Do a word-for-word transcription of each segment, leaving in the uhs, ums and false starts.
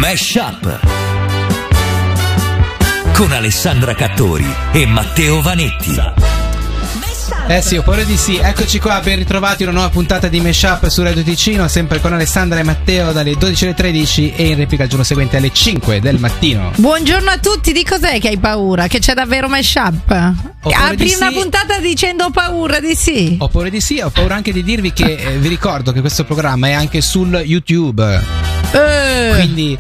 Mashup con Alessandra Cattori e Matteo Vanetti. Eh sì, ho paura di sì. Eccoci qua, ben ritrovati una nuova puntata di Mashup su Radio Ticino, sempre con Alessandra e Matteo dalle dodici alle tredici e in replica il giorno seguente alle cinque del mattino. Buongiorno a tutti, di cos'è che hai paura? Che c'è davvero Mashup? Apri una sì. puntata dicendo ho paura di sì. Ho paura di sì, ho paura anche di dirvi che eh, vi ricordo che questo programma è anche sul YouTube. Eh. Quindi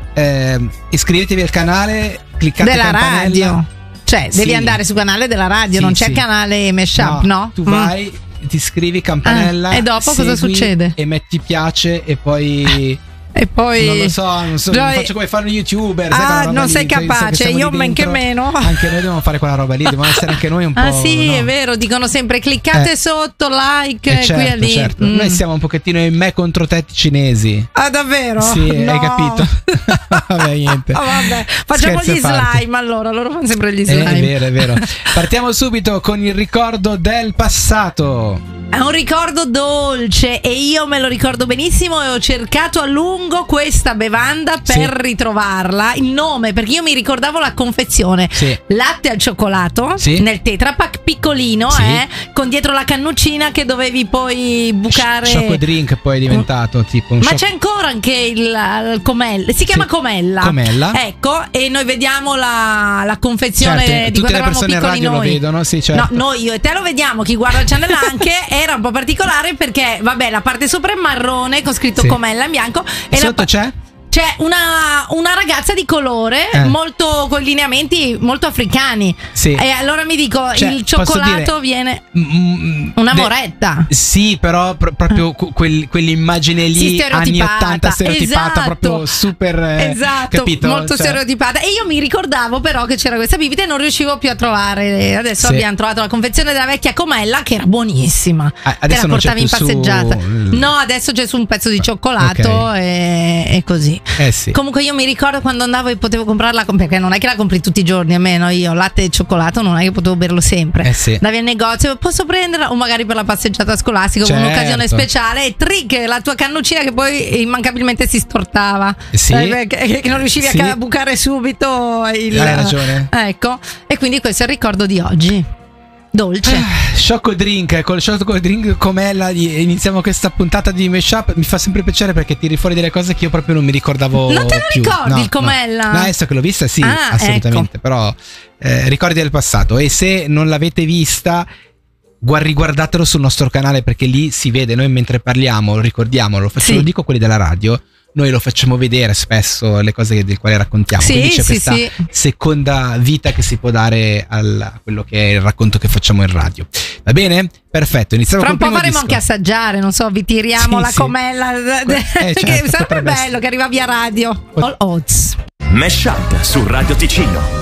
eh, iscrivetevi al canale, cliccate della campanella. radio. Cioè, Sì. devi andare sul canale della radio, Sì, non c'è sì. canale Mashup, no? no? Tu Mm. vai, ti iscrivi, campanella. Ah, e dopo cosa segui succede? E metti piace e poi... E poi Non lo so, non so, Noi- non faccio come fanno gli youtuber. Ah, sai quella roba non lì, sei cioè, visto che capace, siamo io lì men che dentro, meno. Anche noi dobbiamo fare quella roba lì, dobbiamo essere anche noi un po'. Ah sì, no? è vero, dicono sempre cliccate Eh. sotto, like, Eh, certo, qui e lì. certo. Mm. Noi siamo un pochettino in me contro te cinesi. Ah, davvero? Sì, No. hai capito? Vabbè, niente. Ah, vabbè. Facciamo Scherzi gli a parte. slime allora, loro fanno sempre gli Eh, slime. È vero, è vero. Partiamo subito con il ricordo del passato. È un ricordo dolce e io me lo ricordo benissimo e ho cercato a lungo questa bevanda per Sì. ritrovarla. Il nome, perché io mi ricordavo la confezione. Sì. Latte al cioccolato Sì. nel Tetra Pak piccolino, Sì. eh, con dietro la cannuccina che dovevi poi bucare. Choco drink poi è diventato tipo un Ma choc- c'è ancora anche il, il Comella. Si chiama Sì. Comella. Comella. Ecco, e noi vediamo la, la confezione Certo, di tutte quando le eravamo persone in piccoli radio lo noi. vedono, sì, certo. No, noi io e te lo vediamo, chi guarda il channel anche era un po' particolare perché, vabbè, la parte sopra è marrone con scritto Sì. Comella in bianco E e la sotto pa- c'è? c'è una, una ragazza di colore Eh. molto con lineamenti molto africani. Sì. E allora mi dico, Cioè, il posso cioccolato dire- viene Mm, una de- moretta. Sì, però pro- proprio que- quel- quell'immagine lì Sì, anni stereotipata. ottanta stereotipata, Esatto. proprio super eh, Esatto, capito? molto Cioè, stereotipata. E io mi ricordavo però che c'era questa bibita e non riuscivo più a trovare. Adesso Sì. abbiamo trovato la confezione della vecchia Comella che era buonissima. Ah, Te adesso la non c'è portavi in più su- passeggiata. No, adesso c'è su un pezzo di cioccolato Ok. e, e così. Eh sì. Comunque io mi ricordo quando andavo e potevo comprarla, perché non è che la compri tutti i giorni, almeno io latte e cioccolato non è che potevo berlo sempre. Eh sì. Andavi al negozio, posso prenderla o magari per la passeggiata scolastica o Certo. un'occasione speciale e trick, la tua cannuccina che poi immancabilmente si stortava. Sì. Eh, che, che non riuscivi Sì. a bucare subito il... Hai ragione. Ecco, e quindi questo è il ricordo di oggi. Dolce. Ah, Sciocco drink, col sciocco drink Comella iniziamo questa puntata di Mashup. Mi fa sempre piacere perché tiri fuori delle cose che io proprio non mi ricordavo. Non te lo più. ricordi No, il Comella? No. No, adesso che l'ho vista sì, Ah, assolutamente. ecco. Però eh, ricordi del passato. E se non l'avete vista, gua- riguardatelo sul nostro canale perché lì si vede. Noi mentre parliamo, lo ricordiamo, lo faccio, Sì. lo dico a quelli della radio. Noi lo facciamo vedere spesso le cose del quale raccontiamo. Sì, Quindi c'è sì, questa sì. seconda vita che si può dare al- a quello che è il racconto che facciamo in radio. Va bene? Perfetto, iniziamo Fra un col po' primo faremo disco. anche assaggiare, non so, vi tiriamo Sì, la sì. Comella. Eh, certo, che sarebbe potrebbe bello essere. che arriva via radio. All odds. Mashup su Radio Ticino.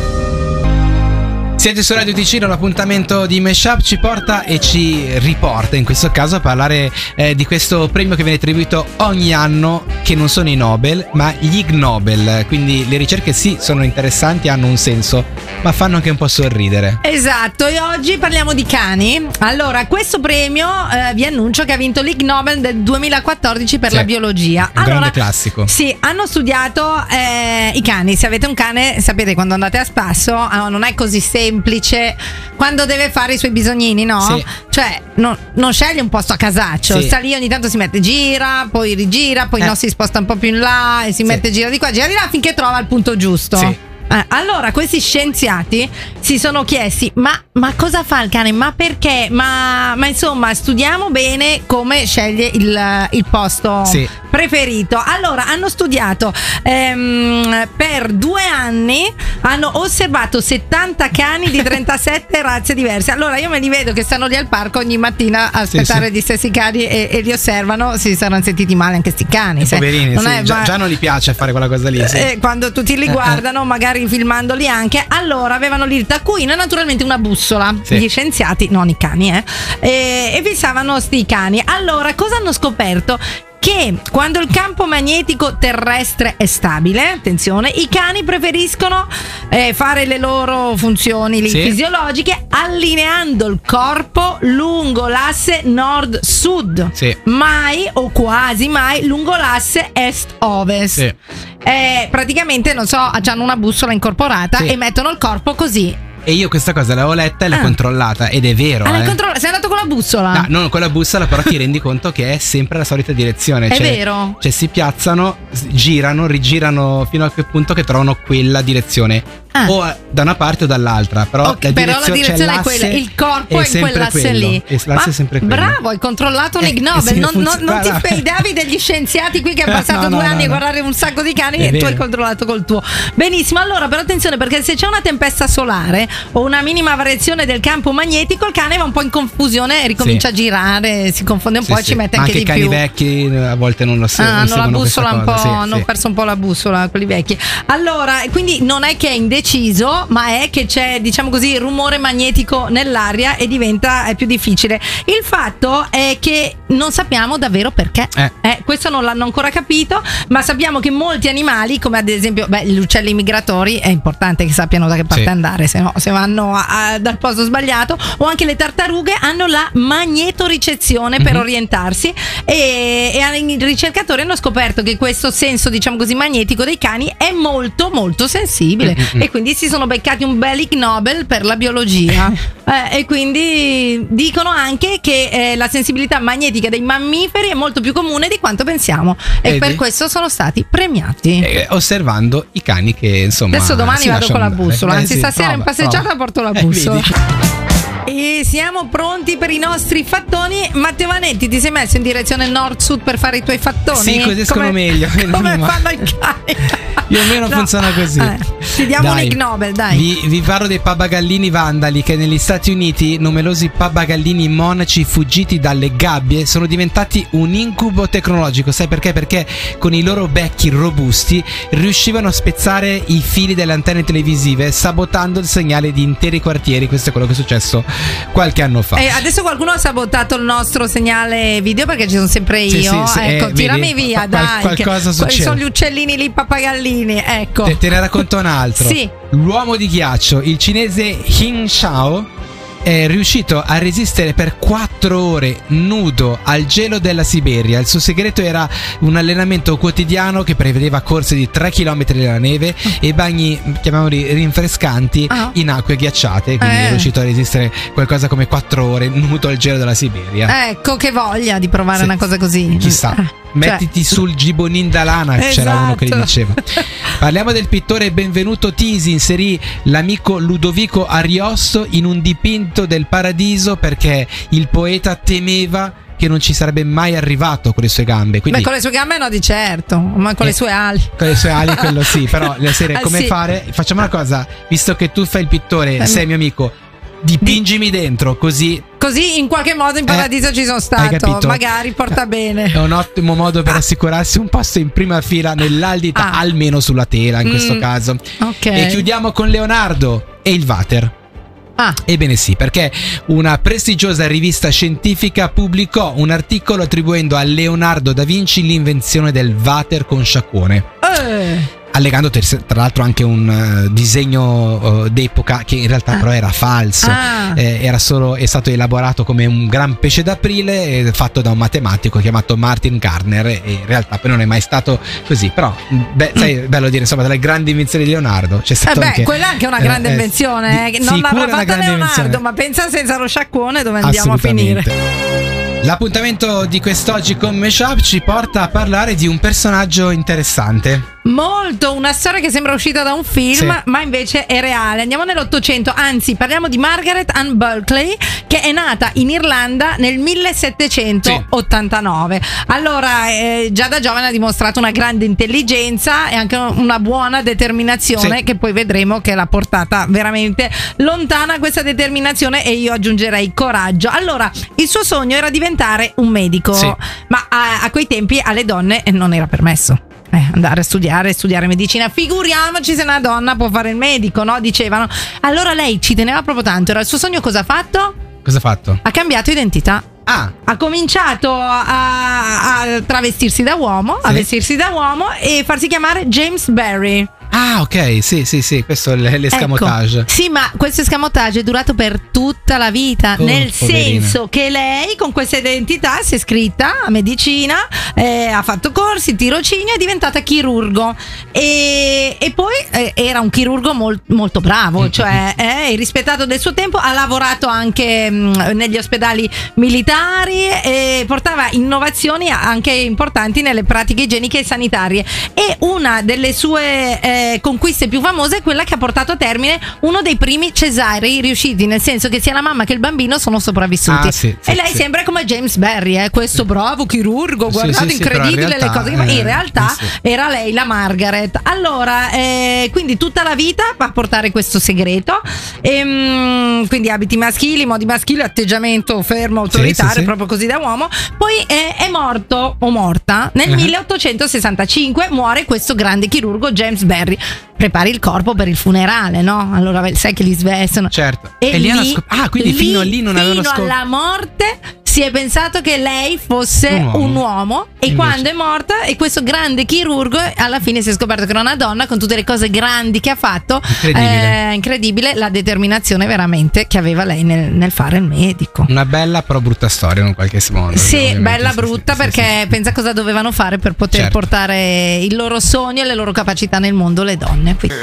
Siete su Radio Ticino, l'appuntamento di Mashup ci porta e ci riporta in questo caso a parlare eh, di questo premio che viene attribuito ogni anno, che non sono i Nobel ma gli Ig Nobel. Quindi le ricerche sì sono interessanti, hanno un senso, ma fanno anche un po' sorridere. Esatto, e oggi parliamo di cani. Allora, questo premio eh, vi annuncio che ha vinto l'Ig Nobel del duemilaquattordici per Sì, la biologia. un grande classico. Sì, hanno studiato eh, i cani. Se avete un cane, sapete quando andate a spasso, ah, non è così semplice quando deve fare i suoi bisognini, no? Sì. Cioè, non, non sceglie un posto a casaccio. Sì. Sta lì, ogni tanto si mette, gira, poi rigira, poi Eh. no, si sposta un po' più in là e si Sì. mette, gira di qua, gira di là finché trova il punto giusto. Sì. Eh, allora questi scienziati si sono chiesti ma, ma cosa fa il cane? Ma perché? Ma, ma insomma studiamo bene come sceglie il, il posto Sì. preferito. Allora hanno studiato ehm, per due anni, hanno osservato settanta cani di trentasette razze diverse. Allora io me li vedo che stanno lì al parco ogni mattina a aspettare sì. gli stessi cani e, e li osservano. Si saranno sentiti male anche sti cani, se- Poverini, non sì, è- già, ma- già non gli piace fare quella cosa lì. Sì. eh, quando tutti li Eh, guardano, magari filmandoli anche, allora avevano lì il taccuino e naturalmente una bussola. Sì. Gli scienziati, non i cani, eh, e, e fissavano sti cani. Allora, cosa hanno scoperto? che quando il campo magnetico terrestre è stabile, attenzione, i cani preferiscono eh, fare le loro funzioni lì, sì. fisiologiche, allineando il corpo lungo l'asse nord-sud, sì. mai o quasi mai lungo l'asse est-ovest. Sì. Eh, praticamente, non so, hanno una bussola incorporata, sì. e mettono il corpo così. E io questa cosa l'avevo letta e l'ho ah. controllata, ed è vero. Ah, l'hai eh. controllato? Sei andato con la bussola? No, non con la bussola, però ti rendi conto che è sempre la solita direzione. È cioè, vero. Cioè si piazzano, s- girano, rigirano fino a quel punto che trovano quella direzione. Ah. O eh, da una parte o dall'altra. Però, Ok, la, però direzio- la direzione cioè, è quella, l'asse il corpo è è in sempre quell'asse quello. lì. E l'asse Ma è sempre quello. bravo, hai controllato Eh, l'Ig Nobel. sì, non, non, funziona- non ti guarda. fidavi degli scienziati qui che hanno Eh, passato no, due no, anni no, a no. guardare un sacco di cani, È e tu vero. hai controllato col tuo. Benissimo, allora però attenzione, perché se c'è una tempesta solare o una minima variazione del campo magnetico, il cane va un po' in confusione, ricomincia Sì. a girare, si confonde un Sì, po' e sì. ci mette Ma anche, i di cani più. vecchi eh, a volte non lo se- Ah, non hanno la seguono questa bussola un po', cosa. Sì, hanno sì. perso un po' la bussola, quelli vecchi. Allora, quindi non è che è indeciso, ma è che c'è, diciamo così, rumore magnetico nell'aria e diventa eh, più difficile. Il fatto è che non sappiamo davvero perché. Eh. Eh, questo non l'hanno ancora capito, ma sappiamo che molti animali, come ad esempio beh, gli uccelli migratori, è importante che sappiano da che parte Sì. andare, se no se vanno a- a- dal posto sbagliato, o anche le tartarughe hanno la magnetoricezione per Mhm. orientarsi, e, e i ricercatori hanno scoperto che questo senso, diciamo così, magnetico dei cani è molto molto sensibile, Mhm. e quindi si sono beccati un bel Ig Nobel per la biologia. Eh, e quindi dicono anche che eh, la sensibilità magnetica dei mammiferi è molto più comune di quanto pensiamo, e Vedi? per questo sono stati premiati. Eh, osservando i cani che insomma Adesso domani si vado con la lasciano andare. bussola, Eh, anzi sì, stasera prova, in passeggiata prova. porto la Eh, bussola. vedi? E siamo pronti per i nostri fattoni. Matteo Vanetti, ti sei messo in direzione nord-sud per fare i tuoi fattoni? Sì, così escono Come- meglio. Come Ma- fanno i cani? Più o meno funziona così. Eh, ci diamo un Dai. Ig Nobel, dai. Vi, vi parlo dei pappagallini vandali, che negli Stati Uniti numerosi pappagallini monaci fuggiti dalle gabbie sono diventati un incubo tecnologico. Sai perché? Perché con i loro becchi robusti riuscivano a spezzare i fili delle antenne televisive, sabotando il segnale di interi quartieri. Questo è quello che è successo qualche anno fa. E adesso qualcuno ha sabotato il nostro segnale video, perché ci sono sempre io. Sì, sì, sì, ecco, eh, tirami vedi? via, Qual- dai. qualcosa che- quali succede. sono gli uccellini lì, pappagallini, ecco. Te, te ne racconto un altro. Sì. L'uomo di ghiaccio, il cinese Hing Shao, è riuscito a resistere per quattro ore nudo al gelo della Siberia. Il suo segreto era un allenamento quotidiano che prevedeva corse di tre chilometri nella neve e bagni, chiamiamoli rinfrescanti, Ah. in acque ghiacciate. Quindi Eh. è riuscito a resistere qualcosa come quattro ore nudo al gelo della Siberia. Ecco, che voglia di provare Sì. una cosa così. Chissà. Eh, Mettiti cioè- sul gibonin da lana, c'era uno che gli Esatto. diceva. Parliamo del pittore Benvenuto Tisi. Inserì l'amico Ludovico Ariosto in un dipinto del Paradiso perché il poeta temeva che non ci sarebbe mai arrivato con le sue gambe. Quindi Beh, con le sue gambe no, di certo, ma con Eh, le sue ali. con le sue ali quello sì. Però la serie Ah, come sì. fare? Facciamo una cosa, visto che tu fai il pittore, Eh, sei mio amico, dipingimi dentro, così Così in qualche modo in paradiso ci sono hai stato. capito? Magari porta bene. È un ottimo modo per assicurarsi un posto in prima fila nell'aldita, Ah. almeno sulla tela in questo Mm, caso. Ok. E chiudiamo con Leonardo e il water. Ah, Ebbene sì, perché una prestigiosa rivista scientifica pubblicò un articolo attribuendo a Leonardo da Vinci l'invenzione del water con sciacquone, eh. allegando ter- tra l'altro anche un eh, disegno eh, d'epoca che in realtà Ah. però era falso. Ah. Eh, era solo, è stato elaborato come un gran pesce d'aprile, eh, fatto da un matematico chiamato Martin Gardner, e in realtà poi non è mai stato così. Però beh, sai, è bello dire, insomma, dalle grandi invenzioni di Leonardo c'è Eh stato beh, anche, quella è anche una eh, grande eh, invenzione, eh, che di- non sicura l'avrà è una fatta grande Leonardo, invenzione. ma pensa senza lo sciacquone dove andiamo a finire. Assolutamente. L'appuntamento di quest'oggi con Meshup ci porta a parlare di un personaggio interessante. Molto, una storia che sembra uscita da un film, Sì. ma invece è reale. Andiamo nell'Ottocento, anzi parliamo di Margaret Ann Bulkley, che è nata in Irlanda nel millesettecentottantanove. Allora, eh, già da giovane ha dimostrato una grande intelligenza e anche una buona determinazione, Sì. che poi vedremo che l'ha portata veramente lontana questa determinazione, e io aggiungerei coraggio. Allora, il suo sogno era diventare un medico, Sì. ma a, a quei tempi alle donne non era permesso. Eh, andare a studiare, studiare medicina. Figuriamoci se una donna può fare il medico, no? Dicevano. Allora lei ci teneva proprio tanto. Era il suo sogno, cosa ha fatto? Cosa ha fatto? Ha cambiato identità. Ah. Ha cominciato a, a travestirsi da uomo, Sì. a vestirsi da uomo e farsi chiamare James Barry. Ah, ok, sì, sì, sì, questo è l- l'escamotage. Ecco, sì, ma questo escamotage è durato per tutta la vita, Oh, nel poverina. senso che lei con questa identità si è iscritta a medicina, eh, ha fatto corsi, tirocinio, è diventata chirurgo e, e poi eh, era un chirurgo mol- molto bravo, cioè è rispettato del suo tempo, ha lavorato anche mh, negli ospedali militari e portava innovazioni anche importanti nelle pratiche igieniche e sanitarie, e una delle sue eh, conquiste più famose è quella che ha portato a termine uno dei primi cesarei riusciti, nel senso che sia la mamma che il bambino sono sopravvissuti. Ah, sì, sì, e lei sì. sembra come James Barry, eh, questo bravo chirurgo, Sì, guardate, sì, sì, però in incredibile realtà, le cose che fa. eh, In realtà sì, sì. era lei la Margaret. Allora, eh, quindi tutta la vita va a portare questo segreto, ehm, quindi abiti maschili, modi maschili, atteggiamento fermo, autoritario, sì, sì. proprio così da uomo. Poi è, è morto o morta nel Uh-huh. milleottocentosessantacinque, muore questo grande chirurgo James Barry. Prepari il corpo per il funerale, no? Allora sai che li svestono. Certo. E, E lì hanno lì, scop- ah, quindi fino a lì non avevano fino scop- alla morte si è pensato che lei fosse Un uomo. un uomo, e Invece- quando è morta, e questo grande chirurgo alla fine si è scoperto che era una donna con tutte le cose grandi che ha fatto. Incredibile. Eh, incredibile la determinazione veramente che aveva lei nel, nel fare il medico. Una bella però brutta storia in qualche modo. Sì, ovviamente, bella sì, brutta, sì, sì, perché sì. pensa cosa dovevano fare per poter Certo. portare il loro sogno e le loro capacità nel mondo, le donne. Quindi-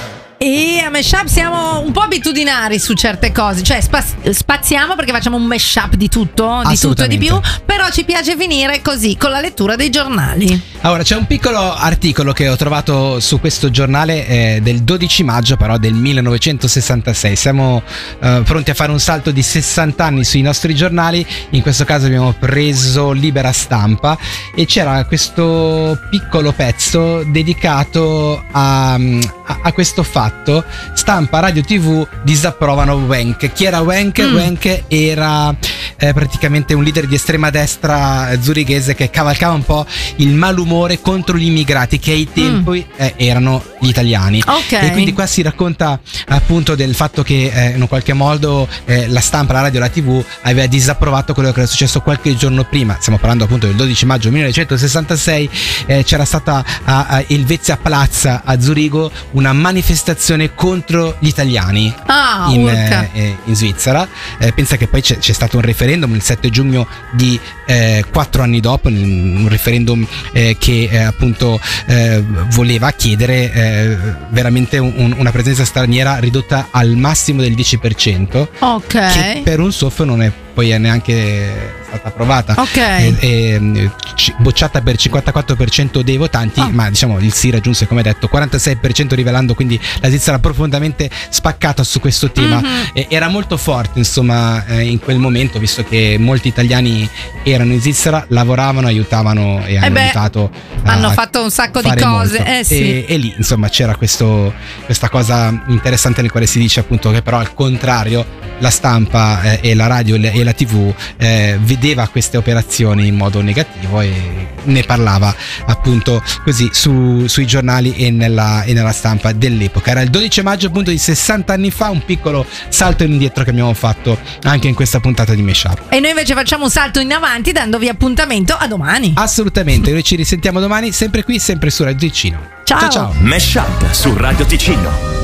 E a Meshup siamo un po' abitudinari su certe cose, cioè spa- spaziamo perché facciamo un mashup di tutto, di tutto e di più, Assolutamente. però ci piace finire così, con la lettura dei giornali. Allora, c'è un piccolo articolo che ho trovato su questo giornale eh, del dodici maggio, però del millenovecentosessantasei. Siamo eh, pronti a fare un salto di sessanta anni sui nostri giornali. In questo caso abbiamo preso Libera Stampa e c'era questo piccolo pezzo dedicato a, a, a questo fatto. Stampa, radio, tv disapprovano Wenck. Chi era Wenck? Mm. Wenck era eh, praticamente un leader di estrema destra eh, zurighese che cavalcava un po' il malumore contro gli immigrati che ai tempi eh, erano gli italiani. Ok. E quindi qua si racconta appunto del fatto che eh, in qualche modo eh, la stampa, la radio, la tv aveva disapprovato quello che era successo qualche giorno prima. Stiamo parlando appunto del dodici maggio millenovecentosessantasei. Eh, c'era stata a, a Helvetia Plaza a Zurigo una manifestazione contro gli italiani Ah, in, urca. eh, in Svizzera. Eh, pensa che poi c'è, c'è stato un referendum il sette giugno di eh, quattro anni dopo, un referendum eh, che eh, appunto eh, voleva chiedere eh, veramente un- una presenza straniera ridotta al massimo del dieci per cento, Ok. che per un soffio non è poi è neanche stata approvata. Ok. E- e, c- bocciata per cinquantaquattro per cento dei votanti, Oh. ma diciamo il sì raggiunse, come detto, quarantasei per cento, rivelando quindi la Svizzera profondamente spaccata su questo tema. Mhm. E- era molto forte insomma eh, in quel momento, visto che molti italiani erano in Svizzera, lavoravano, aiutavano e hanno Eh beh, aiutato hanno a fatto un sacco di fare cose, molto. eh sì. e, e lì insomma c'era questo, questa cosa interessante nel quale si dice appunto che però al contrario la stampa eh, e la radio e le- e la tv eh, vedeva queste operazioni in modo negativo e ne parlava appunto così su- sui giornali e nella, e nella stampa dell'epoca. Era il dodici maggio appunto di sessanta anni fa, un piccolo salto indietro che abbiamo fatto anche in questa puntata di Meshup. E noi invece facciamo un salto in avanti dandovi appuntamento a domani. Assolutamente, noi ci risentiamo domani sempre qui, sempre su Radio Ticino. Ciao. Ciao ciao. Meshup su Radio Ticino.